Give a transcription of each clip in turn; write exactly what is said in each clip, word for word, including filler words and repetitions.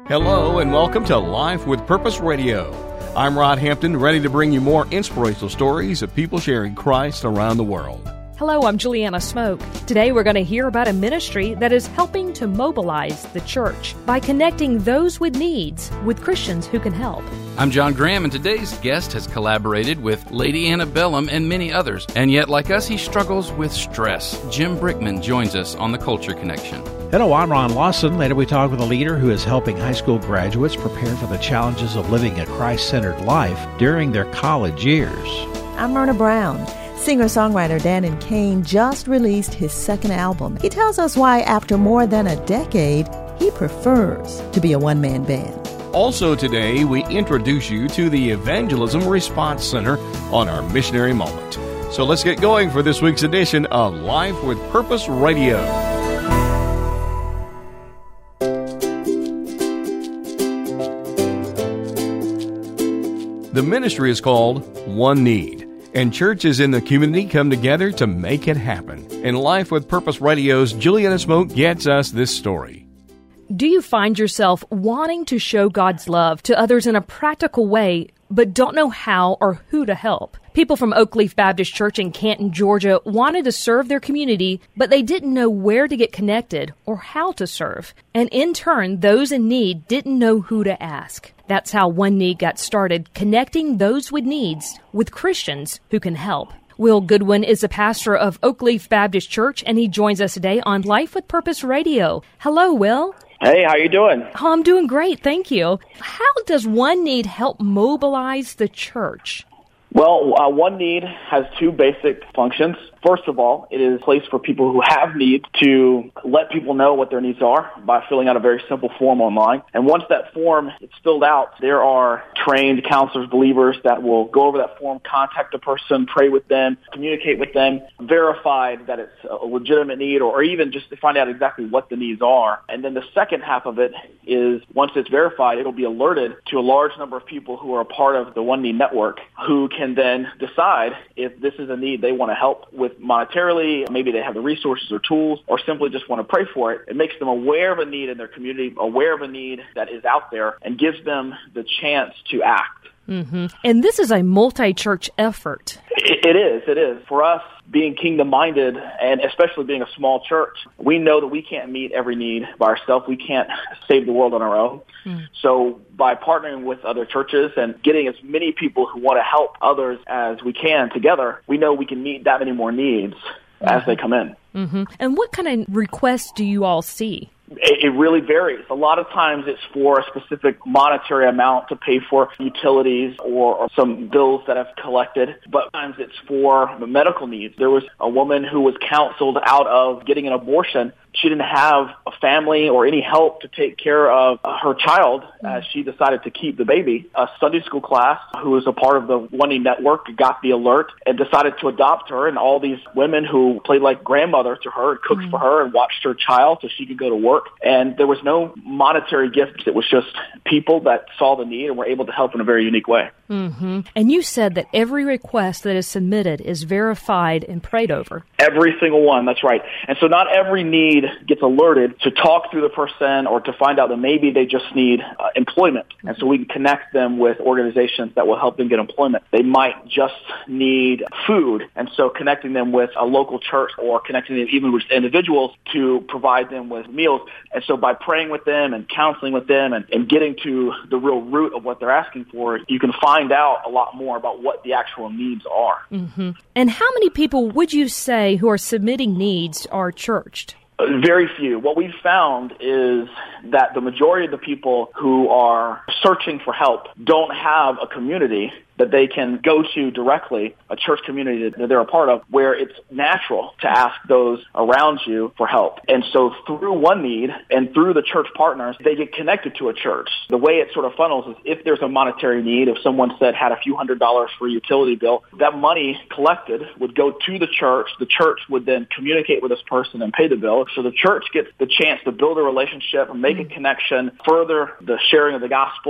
Hello and welcome to Life with Purpose Radio. I'm Rod Hampton, ready to bring you more inspirational stories of people sharing Christ around the world. Hello, I'm Juliana Smoke. Today we're going to hear about a ministry that is helping to mobilize the church by connecting those with needs with Christians who can help. I'm John Graham, and today's guest has collaborated with Lady Antebellum and many others. And yet, like us, he struggles with stress. Jim Brickman joins us on the Culture Connection. Hello, I'm Ron Lawson. Later we talk with a leader who is helping high school graduates prepare for the challenges of living a Christ-centered life during their college years. I'm Myrna Brown. Singer-songwriter Dannon Kane just released his second album. He tells us why, after more than a decade, he prefers to be a one-man band. Also today, we introduce you to the Evangelism Response Center on our Missionary Moment. So let's get going for this week's edition of Life with Purpose Radio. The ministry is called One Need, and churches in the community come together to make it happen. And Life with Purpose Radio's Juliana Smoke gets us this story. Do you find yourself wanting to show God's love to others in a practical way, but don't know how or who to help? People from Oakleaf Baptist Church in Canton, Georgia wanted to serve their community, but they didn't know where to get connected or how to serve. And in turn, those in need didn't know who to ask. That's how One Need got started, connecting those with needs with Christians who can help. Will Goodwin is the pastor of Oakleaf Baptist Church, and he joins us today on Life with Purpose Radio. Hello, Will. Hey, how you doing? Oh, I'm doing great, thank you. How does One Need help mobilize the church? Well, uh, One Need has two basic functions. First of all, it is a place for people who have needs to let people know what their needs are by filling out a very simple form online. And once that form is filled out, there are trained counselors, believers that will go over that form, contact the person, pray with them, communicate with them, verify that it's a legitimate need, or even just to find out exactly what the needs are. And then the second half of it is, once it's verified, it'll be alerted to a large number of people who are a part of the One Need network, who can then decide if this is a need they want to help with monetarily, maybe they have the resources or tools, or simply just want to pray for it. It makes them aware of a need in their community, aware of a need that is out there, and gives them the chance to act. Mm-hmm. And this is a multi-church effort. It, it is, it is. For us, being kingdom-minded, and especially being a small church, we know that we can't meet every need by ourselves. We can't save the world on our own. Mm. So by partnering with other churches and getting as many people who want to help others as we can together, we know we can meet that many more needs mm-hmm. as they come in. Mm-hmm. And what kind of requests do you all see? It really varies. A lot of times it's for a specific monetary amount to pay for utilities or, or some bills that I've collected, but sometimes it's for medical needs. There was a woman who was counseled out of getting an abortion. She didn't have a family or any help to take care of uh, her child as she decided to keep the baby. A Sunday school class who was a part of the One Need Network got the alert and decided to adopt her, and all these women who played like grandmother to her and cooked mm-hmm. for her and watched her child so she could go to work. And there was no monetary gift. It was just people that saw the need and were able to help in a very unique way. Mm-hmm. And you said that every request that is submitted is verified and prayed over. Every single one, that's right. And so not every need gets alerted to talk through the person or to find out that maybe they just need uh, employment. And so we can connect them with organizations that will help them get employment. They might just need food. And so connecting them with a local church or connecting them even with individuals to provide them with meals. And so by praying with them and counseling with them and, and getting to the real root of what they're asking for, you can find out a lot more about what the actual needs are. Mm-hmm. And how many people would you say who are submitting needs are churched? Very few. What we've found is that the majority of the people who are searching for help don't have a community that they can go to directly, a church community that they're a part of, where it's natural to ask those around you for help. And so through One Need and through the church partners, they get connected to a church. The way it sort of funnels is if there's a monetary need, if someone said had a few hundred dollars for a utility bill, that money collected would go to the church. The church would then communicate with this person and pay the bill. So the church gets the chance to build a relationship and make a connection, further the sharing of the gospel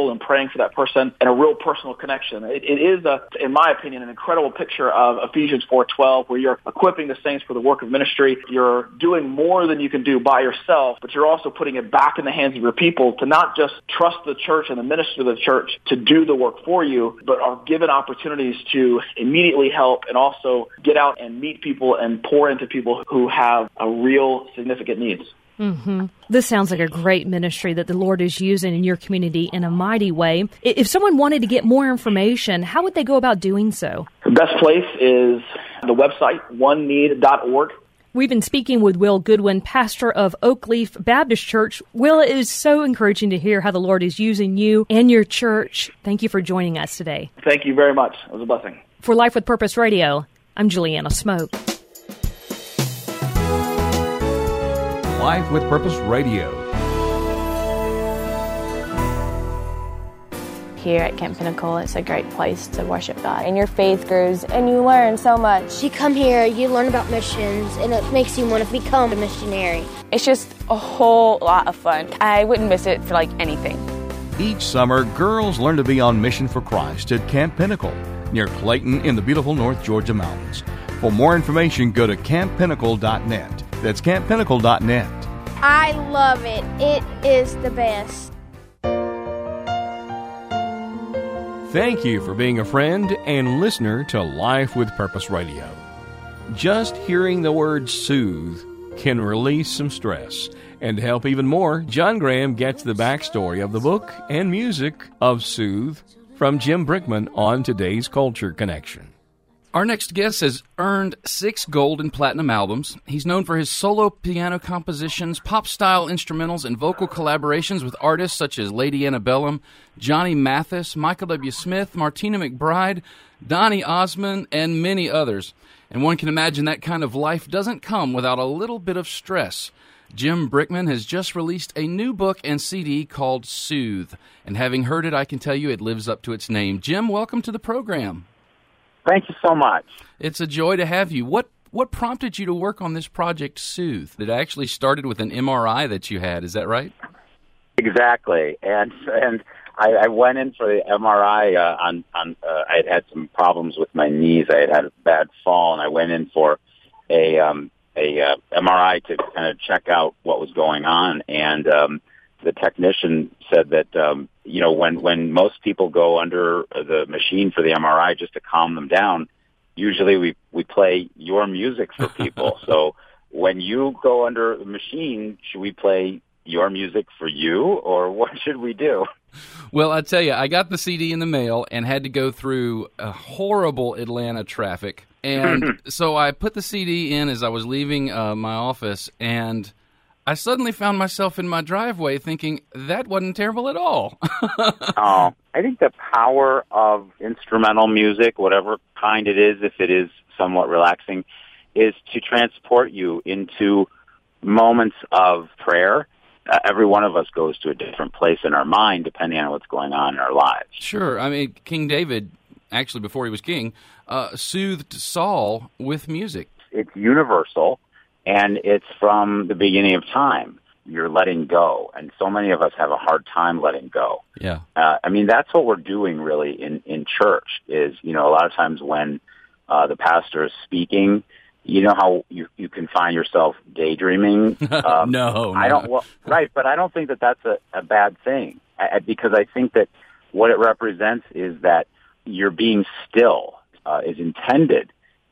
Bible and praying for that person and a real personal connection. It, it is, a, in my opinion, an incredible picture of Ephesians four twelve, where you're equipping the saints for the work of ministry. You're doing more than you can do by yourself, but you're also putting it back in the hands of your people to not just trust the church and the minister of the church to do the work for you, but are given opportunities to immediately help and also get out and meet people and pour into people who have a real significant needs. Mm-hmm. This sounds like a great ministry that the Lord is using in your community in a mighty way. If someone wanted to get more information, how would they go about doing so? The best place is the website, one need dot org. We've been speaking with Will Goodwin, pastor of Oakleaf Baptist Church. Will, it is so encouraging to hear how the Lord is using you and your church. Thank you for joining us today. Thank you very much. It was a blessing. For Life with Purpose Radio, I'm Juliana Smoke. Life with Purpose Radio. Here at Camp Pinnacle, it's a great place to worship God. And your faith grows, and you learn so much. You come here, you learn about missions, and it makes you want to become a missionary. It's just a whole lot of fun. I wouldn't miss it for, like, anything. Each summer, girls learn to be on mission for Christ at Camp Pinnacle, near Clayton in the beautiful North Georgia mountains. For more information, go to camp pinnacle dot net. That's camp pinnacle dot net. I love it. It is the best. Thank you for being a friend and listener to Life with Purpose Radio. Just hearing the word soothe can release some stress. And to help even more, John Graham gets the backstory of the book and music of Soothe from Jim Brickman on today's Culture Connection. Our next guest has earned six gold and platinum albums. He's known for his solo piano compositions, pop-style instrumentals, and vocal collaborations with artists such as Lady Antebellum, Johnny Mathis, Michael W. Smith, Martina McBride, Donny Osmond, and many others. And one can imagine that kind of life doesn't come without a little bit of stress. Jim Brickman has just released a new book and C D called Soothe. And having heard it, I can tell you it lives up to its name. Jim, welcome to the program. Thank you so much. It's a joy to have you. What what prompted you to work on this project, Soothe? It actually started with an M R I that you had. Is that right? Exactly. And and I, I went in for the M R I uh, on on. Uh, I had had some problems with my knees. I had had a bad fall, and I went in for a um, a uh, M R I to kind of check out what was going on. And um, the technician said that um, you know when when most people go under the machine for the M R I just to calm them down, usually we we play your music for people. So when you go under the machine, should we play your music for you, or what should we do? Well, I tell you, I got the C D in the mail and had to go through a horrible Atlanta traffic. And so I put the C D in as I was leaving uh, my office, and I suddenly found myself in my driveway thinking, that wasn't terrible at all. Oh, I think the power of instrumental music, whatever kind it is, if it is somewhat relaxing, is to transport you into moments of prayer. Uh, every one of us goes to a different place in our mind depending on what's going on in our lives. Sure. I mean, King David, actually before he was king, uh, soothed Saul with music. It's universal, and it's from the beginning of time. You're letting go, and so many of us have a hard time letting go. Yeah. Uh, I mean, that's what we're doing really in, in church is, you know, a lot of times when uh, the pastor is speaking, you know how you, you can find yourself daydreaming? Um, no, I don't. Well, right, but I don't think that that's a, a bad thing I, because I think that what it represents is that you're being still uh, is intended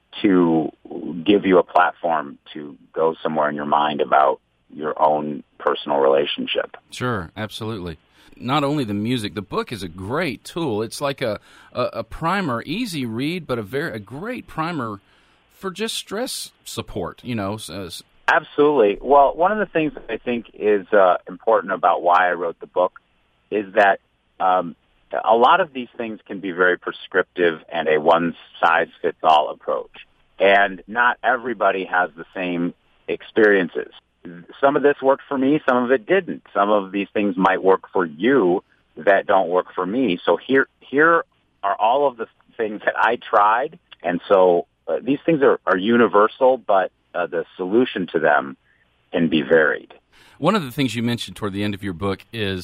to give you a platform to go somewhere in your mind about your own personal relationship. Sure, absolutely. Not only the music, the book is a great tool. It's like a, a, a primer, easy read, but a very a great primer for just stress support, you know. Absolutely. Well, one of the things that I think is uh, important about why I wrote the book is that um, a lot of these things can be very prescriptive and a one-size-fits-all approach. And not everybody has the same experiences. Some of this worked for me, some of it didn't. Some of these things might work for you that don't work for me. So here, here are all of the things that I tried, and so Uh, these things are, are universal, but uh, the solution to them can be varied. One of the things you mentioned toward the end of your book is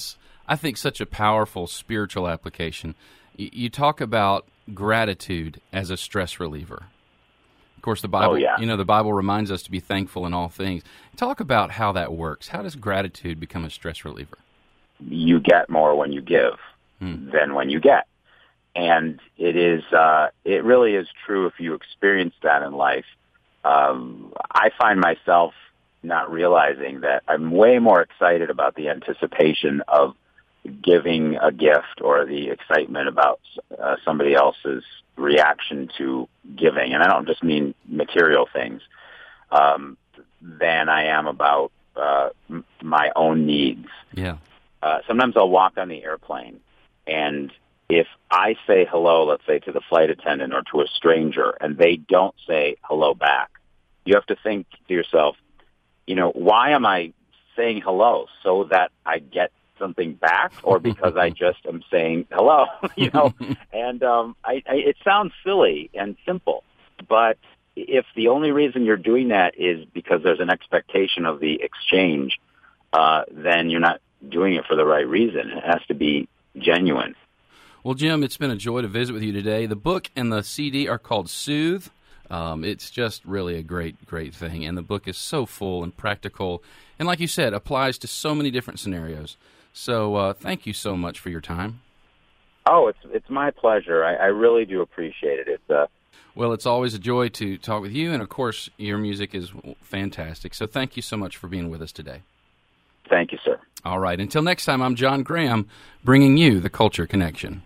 I think, such a powerful spiritual application. Y- you talk about gratitude as a stress reliever. Of course, the Bible, oh, yeah. you know, the Bible reminds us to be thankful in all things. Talk about how that works. How does gratitude become a stress reliever? You get more when you give hmm. than when you get. And it is, uh, it really is true if you experience that in life. Um, I find myself not realizing that I'm way more excited about the anticipation of giving a gift or the excitement about uh, somebody else's reaction to giving, and I don't just mean material things, um, than I am about uh, m- my own needs. Yeah. Uh, sometimes I'll walk on the airplane, and if I say hello, let's say to the flight attendant or to a stranger, and they don't say hello back, you have to think to yourself, you know, why am I saying hello? So that I get something back, or because I just am saying hello, you know? And um, I, I, it sounds silly and simple, but if the only reason you're doing that is because there's an expectation of the exchange, uh, then you're not doing it for the right reason. It has to be genuine. Well, Jim, it's been a joy to visit with you today. The book and the C D are called Soothe. Um, it's just really a great, great thing. And the book is so full and practical. And like you said, applies to so many different scenarios. So uh, thank you so much for your time. Oh, it's it's my pleasure. I, I really do appreciate it. It's uh... Well, it's always a joy to talk with you. And, of course, your music is fantastic. So thank you so much for being with us today. Thank you, sir. All right. Until next time, I'm John Graham, bringing you the Culture Connection.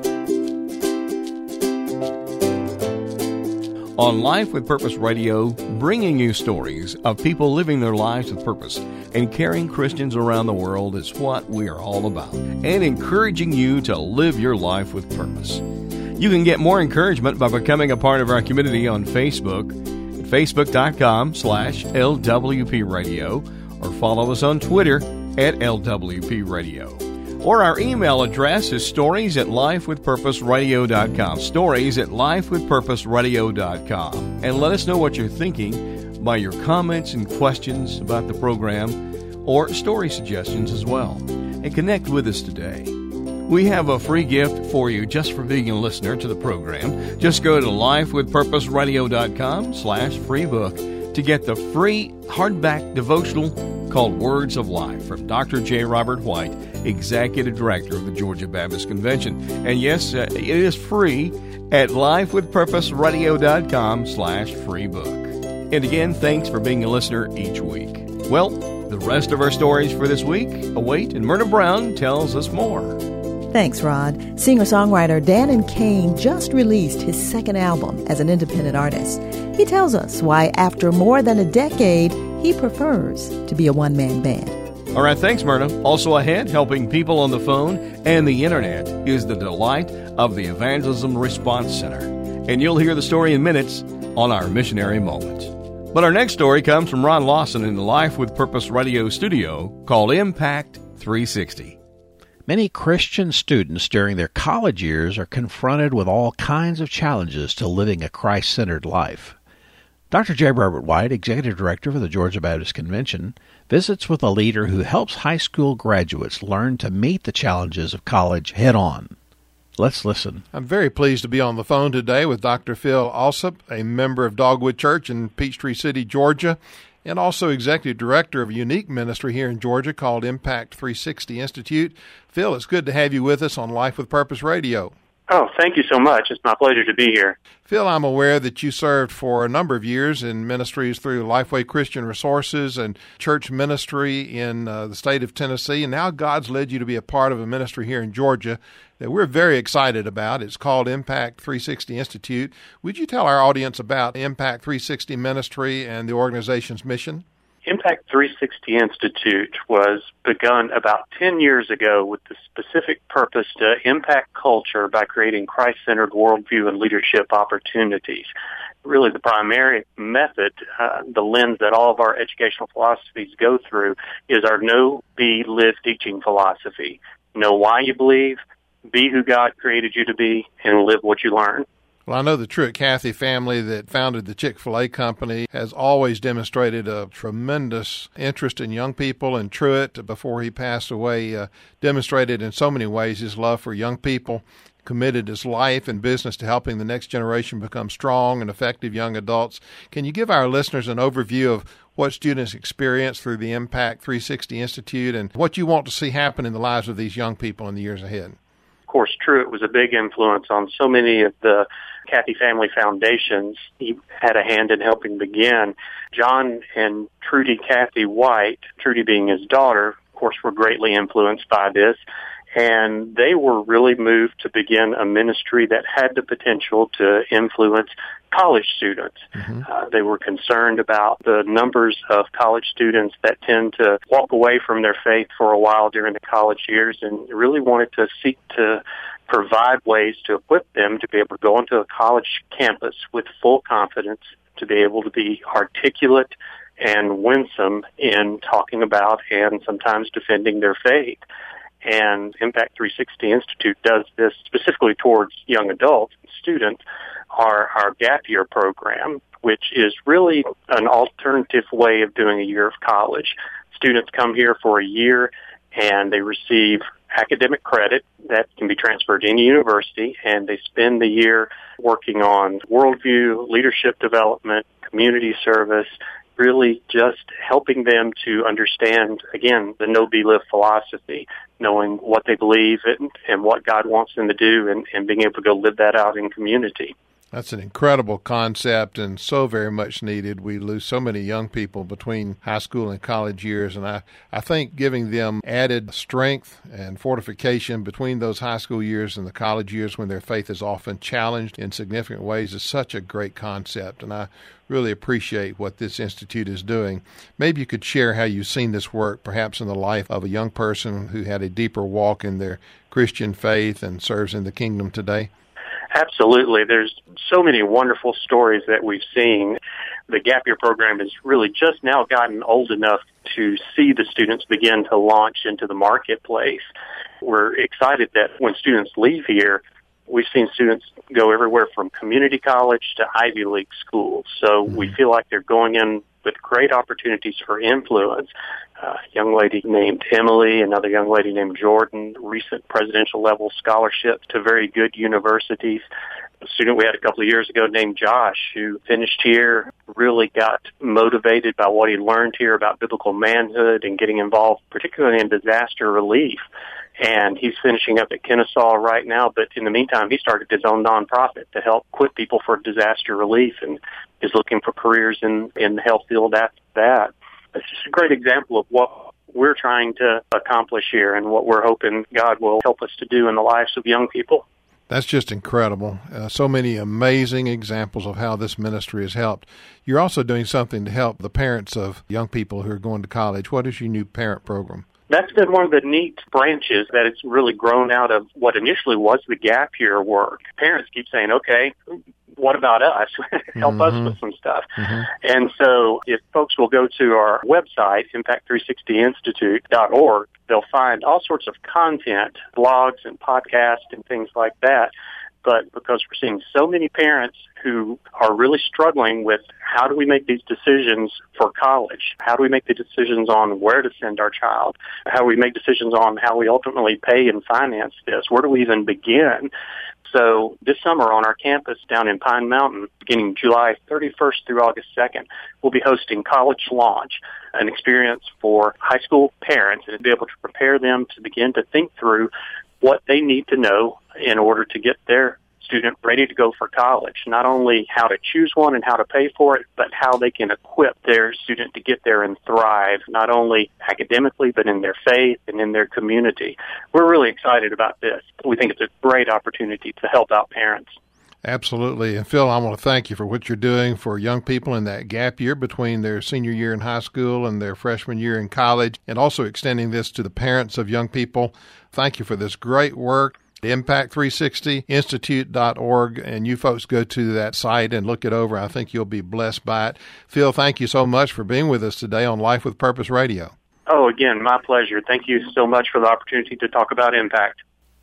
On Life with Purpose Radio, bringing you stories of people living their lives with purpose and carrying Christians around the world is what we are all about, and encouraging you to live your life with purpose. You can get more encouragement by becoming a part of our community on Facebook at facebook.com slash LWP Radio, or follow us on Twitter at L W P Radio. Or our email address is stories at lifewithpurposeradio.com, stories at lifewithpurposeradio.com. And let us know what you're thinking by your comments and questions about the program, or story suggestions as well. And connect with us today. We have a free gift for you just for being a listener to the program. Just go to lifewithpurposeradio.com slash free book to get the free hardback devotional called Words of Life from Doctor J. Robert White, Executive Director of the Georgia Baptist Convention. And yes, uh, it is free at lifewithpurposeradio.com slash free book. And again, thanks for being a listener each week. Well, the rest of our stories for this week await, and Myrna Brown tells us more. Thanks, Rod. Singer-songwriter Dan and Kane just released his second album as an independent artist. He tells us why, after more than a decade, he prefers to be a one-man band. All right, thanks, Myrna. Also ahead, helping people on the phone and the Internet is the delight of the Evangelism Response Center. And you'll hear the story in minutes on our Missionary Moment. But our next story comes from Ron Lawson in the Life with Purpose Radio studio called Impact three sixty. Many Christian students during their college years are confronted with all kinds of challenges to living a Christ-centered life. Doctor J. Robert White, Executive Director for the Georgia Baptist Convention, visits with a leader who helps high school graduates learn to meet the challenges of college head-on. Let's listen. I'm very pleased to be on the phone today with Doctor Phil Alsop, a member of Dogwood Church in Peachtree City, Georgia, and also Executive Director of a unique ministry here in Georgia called Impact three sixty Institute. Phil, it's good to have you with us on Life with Purpose Radio. Oh, thank you so much. It's my pleasure to be here. Phil, I'm aware that you served for a number of years in ministries through Lifeway Christian Resources and church ministry in uh, the state of Tennessee, and now God's led you to be a part of a ministry here in Georgia that we're very excited about. It's called Impact three sixty Institute. Would you tell our audience about Impact three sixty Ministry and the organization's mission? Impact three sixty Institute was begun about ten years ago with the specific purpose to impact culture by creating Christ-centered worldview and leadership opportunities. Really, the primary method, uh, the lens that all of our educational philosophies go through, is our know, be, live teaching philosophy. Know why you believe, be who God created you to be, and live what you learn. Well, I know the Truett Cathy family that founded the Chick-fil-A company has always demonstrated a tremendous interest in young people, and Truett, before he passed away, uh, demonstrated in so many ways his love for young people, committed his life and business to helping the next generation become strong and effective young adults. Can you give our listeners an overview of what students experience through the Impact three sixty Institute and what you want to see happen in the lives of these young people in the years ahead? Of course, Truett was a big influence on so many of the Cathy family foundations he had a hand in helping begin. John and Trudy Cathy White, Trudy being his daughter, of course, were greatly influenced by this. And they were really moved to begin a ministry that had the potential to influence college students. Mm-hmm. Uh, they were concerned about the numbers of college students that tend to walk away from their faith for a while during the college years, and really wanted to seek to provide ways to equip them to be able to go into a college campus with full confidence, to be able to be articulate and winsome in talking about and sometimes defending their faith. And Impact three sixty Institute does this specifically towards young adults, students, our, our gap year program, which is really an alternative way of doing a year of college. Students come here for a year and they receive academic credit that can be transferred to any university, and they spend the year working on worldview, leadership development, community service, really just helping them to understand, again, the Know, Be, Live philosophy, knowing what they believe in and what God wants them to do, and, and being able to go live that out in community. That's an incredible concept and so very much needed. We lose so many young people between high school and college years, and I, I think giving them added strength and fortification between those high school years and the college years when their faith is often challenged in significant ways is such a great concept, and I really appreciate what this institute is doing. Maybe you could share how you've seen this work, perhaps in the life of a young person who had a deeper walk in their Christian faith and serves in the kingdom today. Absolutely. There's so many wonderful stories that we've seen. The Gap Year program has really just now gotten old enough to see the students begin to launch into the marketplace. We're excited that when students leave here, we've seen students go everywhere from community college to Ivy League schools. So mm-hmm. we feel like they're going in with great opportunities for influence. Uh, a young lady named Emily, another young lady named Jordan, recent presidential level scholarships to very good universities. A student we had a couple of years ago named Josh, who finished here, really got motivated by what he learned here about biblical manhood and getting involved, particularly in disaster relief. And he's finishing up at Kennesaw right now, but in the meantime, he started his own nonprofit to help equip people for disaster relief and is looking for careers in, in the health field after that. It's just a great example of what we're trying to accomplish here and what we're hoping God will help us to do in the lives of young people. That's just incredible. Uh, so many amazing examples of how this ministry has helped. You're also doing something to help the parents of young people who are going to college. What is your new parent program? That's been one of the neat branches that it's really grown out of what initially was the Gap Year work. Parents keep saying, okay, what about us? Help mm-hmm. us with some stuff. Mm-hmm. And so if folks will go to our website, impact three sixty institute dot org, they'll find all sorts of content, blogs and podcasts and things like that. But because we're seeing so many parents who are really struggling with how do we make these decisions for college? How do we make the decisions on where to send our child? How do we make decisions on how we ultimately pay and finance this? Where do we even begin? So this summer on our campus down in Pine Mountain, beginning July thirty-first through August second, we'll be hosting College Launch, an experience for high school parents and to be able to prepare them to begin to think through what they need to know in order to get their student ready to go for college. Not only how to choose one and how to pay for it, but how they can equip their student to get there and thrive, not only academically, but in their faith and in their community. We're really excited about this. We think it's a great opportunity to help out parents. Absolutely. And Phil, I want to thank you for what you're doing for young people in that gap year between their senior year in high school and their freshman year in college, and also extending this to the parents of young people. Thank you for this great work. impact three sixty institute dot org, and you folks go to that site and look it over. I think you'll be blessed by it. Phil, thank you so much for being with us today on Life with Purpose Radio. Oh, again, my pleasure. Thank you so much for the opportunity to talk about Impact.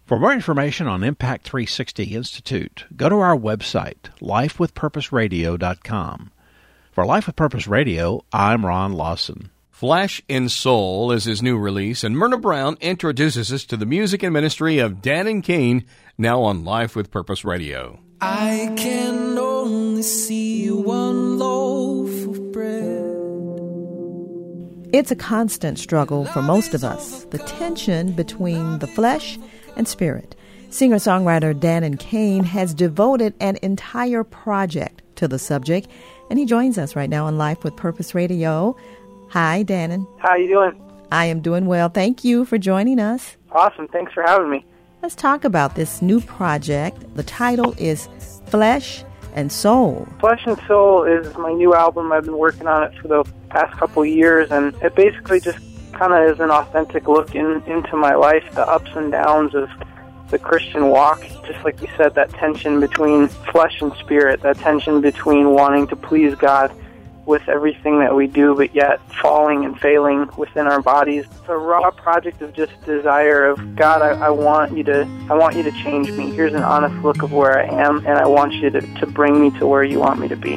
For more information on Impact three sixty Institute, go to our website, life with purpose radio dot com. For Life with Purpose Radio, I'm Ron Lawson. Flesh and Soul is his new release, and Myrna Brown introduces us to the music and ministry of Dan and Cain, now on Life with Purpose Radio. I can only see one loaf of bread. It's a constant struggle for most of us, the tension between the flesh and spirit. Singer-songwriter Dan and Cain has devoted an entire project to the subject, and he joins us right now on Life with Purpose Radio. Hi, Dannon. How you doing? I am doing well. Thank you for joining us. Awesome. Thanks for having me. Let's talk about this new project. The title is Flesh and Soul. Flesh and Soul is my new album. I've been working on it for the past couple of years, and it basically just kind of is an authentic look in, into my life, the ups and downs of the Christian walk. Just like you said, that tension between flesh and spirit, that tension between wanting to please God with everything that we do, but yet falling and failing within our bodies. It's a raw project of just desire of, God, I, I want you to I want you to change me. Here's an honest look of where I am, and I want you to, to bring me to where you want me to be.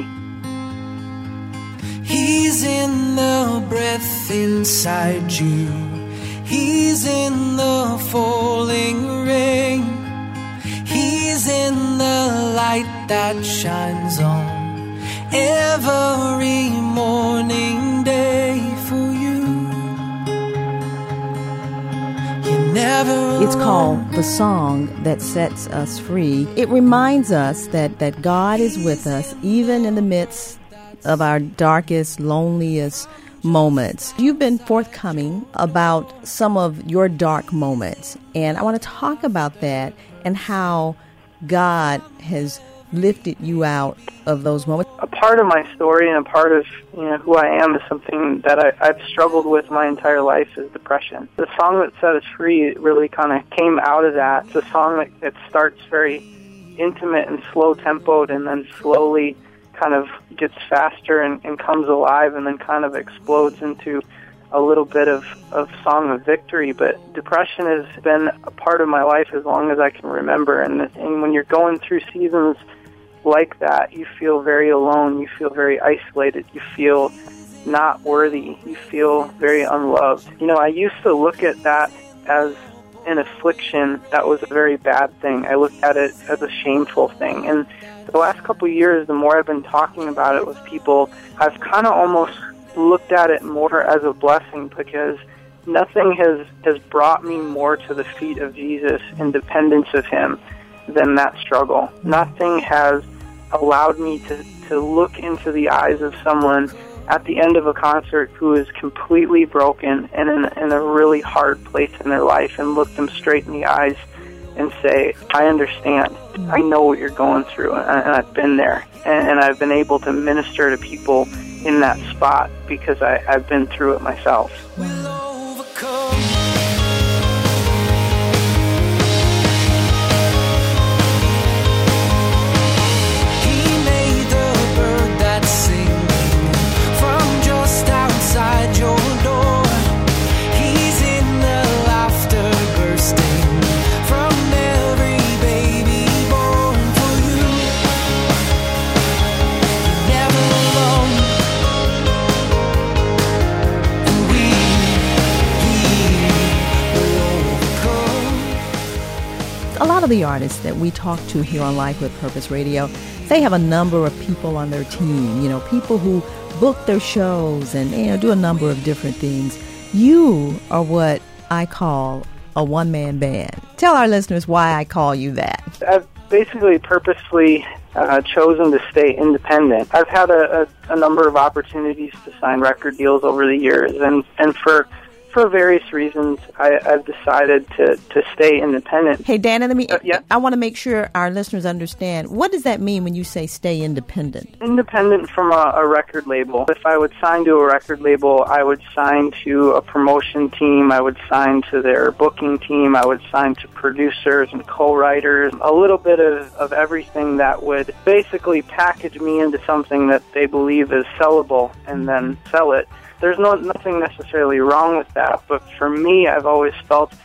He's in the breath inside you. He's in the falling rain. He's in the light that shines on every morning day for you. You never It's called The Song That Sets Us Free. It reminds us that, that God is with us even in the midst of our darkest, loneliest moments. You've been forthcoming about some of your dark moments, and I want to talk about that and how God has lifted you out of those moments. A part of my story and a part of you know who I am is something that I, I've struggled with my entire life is depression. The song that set us free really kind of came out of that. It's a song that, that starts very intimate and slow-tempoed and then slowly kind of gets faster and, and comes alive and then kind of explodes into a little bit of, of song of victory. But depression has been a part of my life as long as I can remember. And, and when you're going through seasons like that, you feel very alone. You feel very isolated. You feel not worthy. You feel very unloved. You know, I used to look at that as an affliction that was a very bad thing. I looked at it as a shameful thing. And the last couple of years, the more I've been talking about it with people, I've kind of almost looked at it more as a blessing, because nothing has, has brought me more to the feet of Jesus in dependence of Him than that struggle. Nothing has allowed me to, to look into the eyes of someone at the end of a concert who is completely broken and in, in a really hard place in their life and look them straight in the eyes and say, I understand. I know what you're going through, and, and I've been there. And, and I've been able to minister to people in that spot because I, I've been through it myself. will overcome. He made the bird that's singing from just outside your door. He's in the laughter bursting from every baby born for you. You're never alone. And we, we will overcome. A lot of the artists that we talk to here on Life with Purpose Radio, they have a number of people on their team, you know, people who book their shows and, you know, do a number of different things. You are what I call a one-man band. Tell our listeners why I call you that. I've basically purposely uh, chosen to stay independent. I've had a, a, a number of opportunities to sign record deals over the years, and, and for for various reasons, I, I've decided to, to stay independent. Hey, Dan, let me, Uh, yeah? I want to make sure our listeners understand, what does that mean when you say stay independent? Independent from a, a record label. If I would sign to a record label, I would sign to a promotion team, I would sign to their booking team, I would sign to producers and co-writers, a little bit of, of everything that would basically package me into something that they believe is sellable and then sell it. There's no nothing necessarily wrong with that, but for me, I've always felt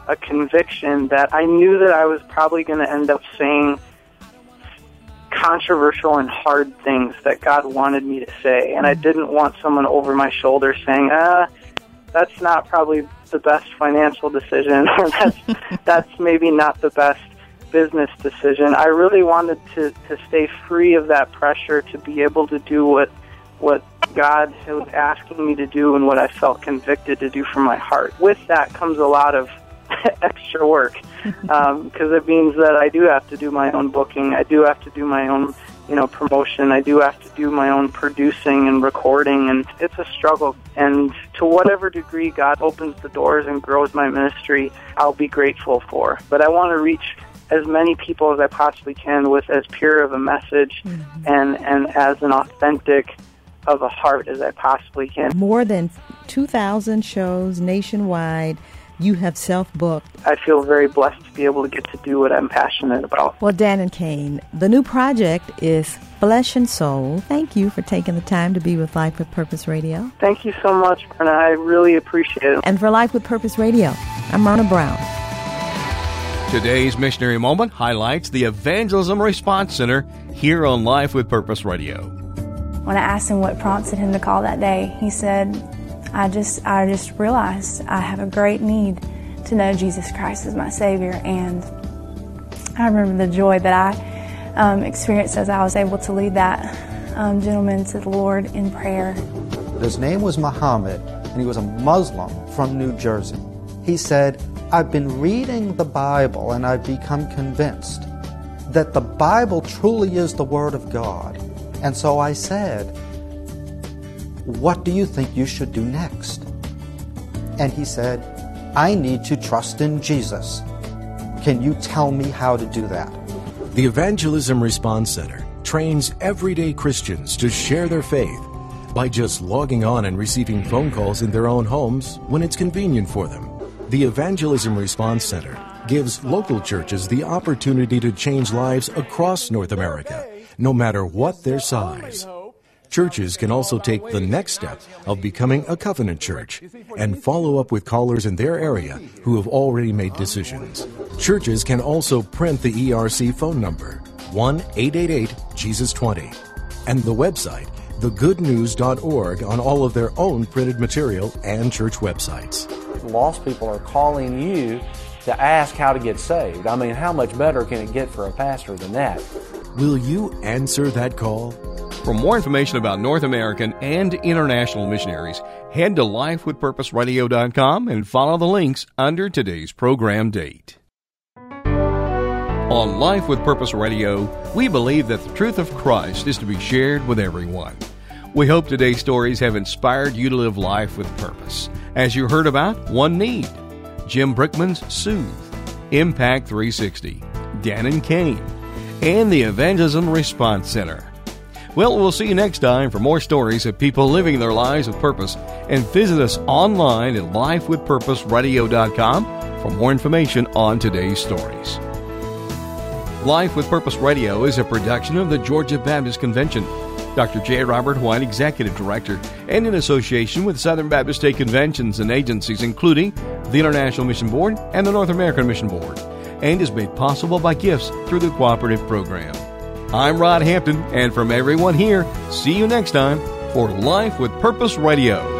a conviction that I knew that I was probably going to end up saying controversial and hard things that God wanted me to say. And I didn't want someone over my shoulder saying, ah, that's not probably the best financial decision, or that's, that's maybe not the best business decision. I really wanted to, to stay free of that pressure to be able to do what what God was asking me to do and what I felt convicted to do from my heart. With that comes a lot of extra work, because um, it means that I do have to do my own booking, I do have to do my own, you know, promotion, I do have to do my own producing and recording, and it's a struggle. And to whatever degree God opens the doors and grows my ministry, I'll be grateful for. But I want to reach as many people as I possibly can with as pure of a message mm-hmm. and, and as an authentic of a heart as I possibly can. More than two thousand shows nationwide. You have self-booked. I feel very blessed to be able to get to do what I'm passionate about. Well, Dan and Kane, the new project is Flesh and Soul. Thank you for taking the time to be with Life with Purpose Radio. Thank you so much, Brenna. I really appreciate it. And for Life with Purpose Radio, I'm Myrna Brown. Today's Missionary Moment highlights the Evangelism Response Center here on Life with Purpose Radio. When I asked him what prompted him to call that day, he said, I just I just realized I have a great need to know Jesus Christ as my Savior. And I remember the joy that I um, experienced as I was able to lead that um, gentleman to the Lord in prayer. His name was Muhammad, and he was a Muslim from New Jersey. He said, I've been reading the Bible, and I've become convinced that the Bible truly is the Word of God. And so I said, what do you think you should do next? And he said, I need to trust in Jesus. Can you tell me how to do that? The Evangelism Response Center trains everyday Christians to share their faith by just logging on and receiving phone calls in their own homes when it's convenient for them. The Evangelism Response Center gives local churches the opportunity to change lives across North America, no matter what their size. Churches can also take the next step of becoming a covenant church and follow up with callers in their area who have already made decisions. Churches can also print the E R C phone number, one eight eight eight Jesus twenty, and the website, the good news dot org, on all of their own printed material and church websites. Lost people are calling you to ask how to get saved. I mean, how much better can it get for a pastor than that? Will you answer that call? For more information about North American and international missionaries, head to life with purpose radio dot com and follow the links under today's program date. On Life with Purpose Radio, we believe that the truth of Christ is to be shared with everyone. We hope today's stories have inspired you to live life with purpose, as you heard about One Need, Jim Brickman's Soothe, Impact three sixty, Dan and Kane, and the Evangelism Response Center. Well, we'll see you next time for more stories of people living their lives with purpose, and visit us online at life with purpose radio dot com for more information on today's stories. Life with Purpose Radio is a production of the Georgia Baptist Convention. Doctor J. Robert White, Executive Director, and in association with Southern Baptist State Conventions and agencies including the International Mission Board and the North American Mission Board, and is made possible by gifts through the Cooperative Program. I'm Rod Hampton, and from everyone here, see you next time for Life with Purpose Radio.